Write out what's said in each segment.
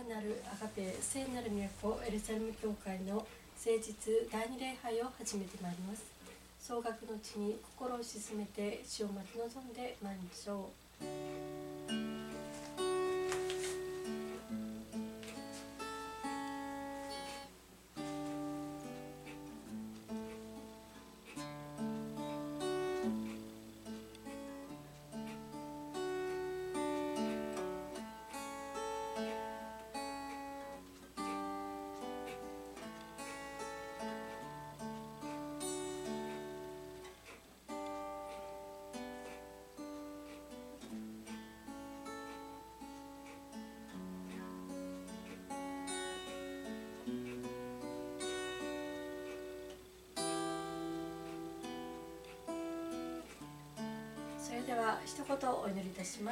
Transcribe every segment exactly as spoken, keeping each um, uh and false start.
なるアガペ聖なる都エルサレム教会の誠実第二礼拝を始めてまいります。総額の地に心を沈めて主を待ち望んでまいりましょう。それでは一言お祈りいたします。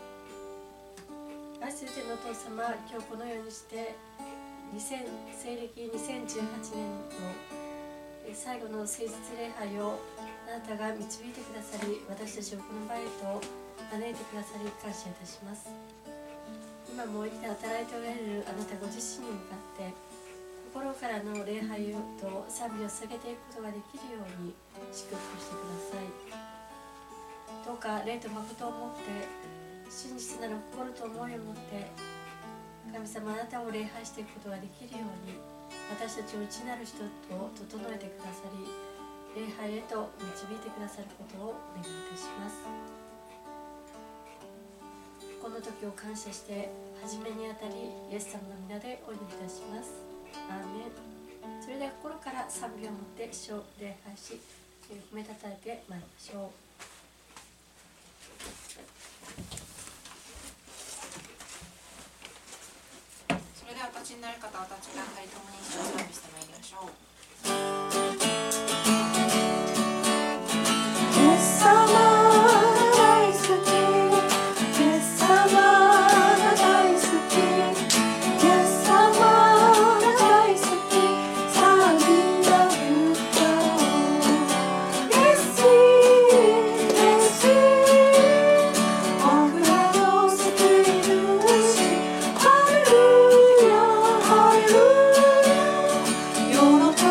愛する天のお父様、今日このようにしてにせん西暦にせんじゅうはちねんの最後の誠実礼拝をあなたが導いてくださり、私たちをこの場へと招いてくださり感謝いたします。今も生きて働いておられるあなたご自身に向かって心からの礼拝と賛美を捧げていくことができるように祝福してください。どうか霊と誠を持って真実なる心と思いを持って神様あなたを礼拝していくことができるように私たちを内なる人と整えてくださり礼拝へと導いてくださることをお願いいたします。この時を感謝して初めにあたりイエス様の皆でお祈りいたします。アーメン。それでは心から賛美を持って主を礼拝し褒めたたえてまいりましょう。 それではお立ちになる方はお立ちくださり、共に一緒に賛美してまいりましょう。 イエス様が大好き、イエス様が大好き、イエス様が大好き、さあみんなで歌おう。レッシーレッシー僕らの救い主、ハレルヤハレルヤ世の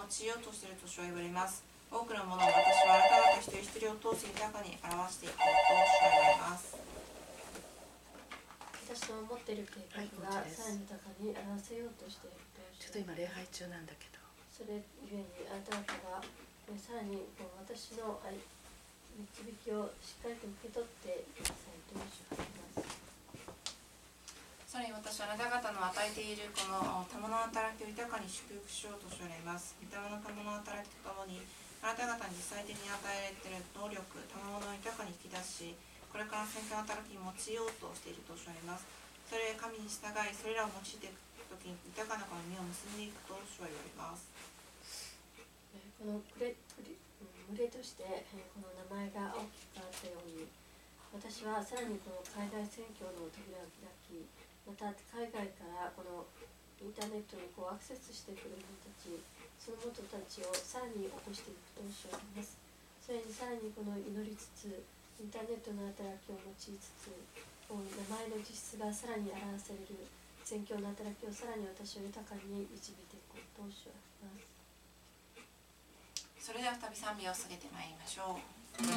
用いようとしていると主は言われます。多くのものを私はあなた方一人一人を通して豊かに表していこうと主は言われます。 私の持っている計画がさらに豊かに表せようとしているとちょっと今礼拝中なんだけど、 それゆえにあなた方がさらにこう私の導きをしっかりと受け取ってくださいと主は言います。 さらに私はあなた方の与えているこの賜の働きを豊かに祝福しようとしております。御霊の賜の働きとともにあなた方に実際的に与えられている能力、賜物を豊かに引き出し、これから宣教の働きに用いようとしているとしております。それ神に従い、それらを用いていくときに豊かなこの実を結んでいくと主は言われます。 この群れ、群れとしてこの名前が大きく変わったように、私はさらにこの海外宣教の扉を開き、また海外からこのインターネットにこうアクセスしてくる人たち、その人たちをさらに起こしていくとおっしゃいます。それにさらにこの祈りつつ、インターネットの働きを用いつつ、こう名前の実質がさらに表される宣教の働きをさらに私を豊かに導いていこうとおっしゃいます。 それでは再び賛美を捧げてまいりましょう。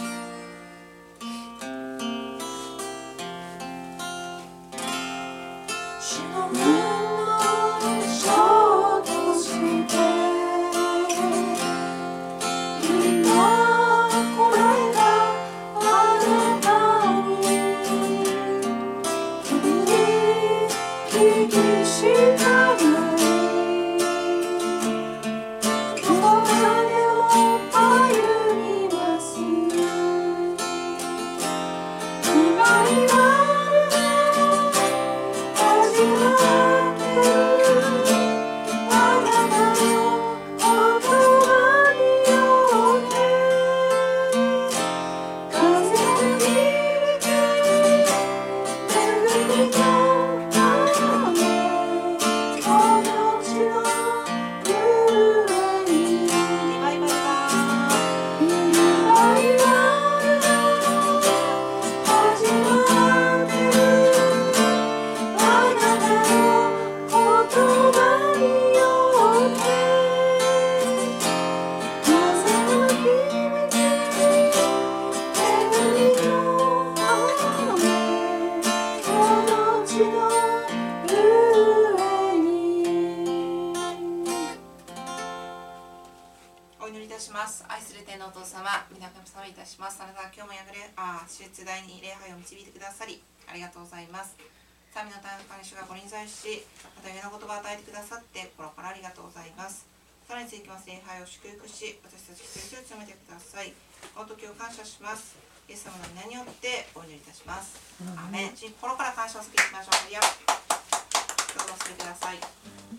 主の分の書として今これがあなたに聞きしたいどこまでも歩みます今今第に礼拝を導いてくださりありがとうございます。神の中に主がご臨在し、また上の言葉を与えてくださって心からありがとうございます。さらに続きます礼拝を祝福し、私たち一人一人を務めてください。この時を感謝します。イエス様の皆によってお祈りいたします。アーメン。心から感謝を捧げていきましょう。どうぞお進みください。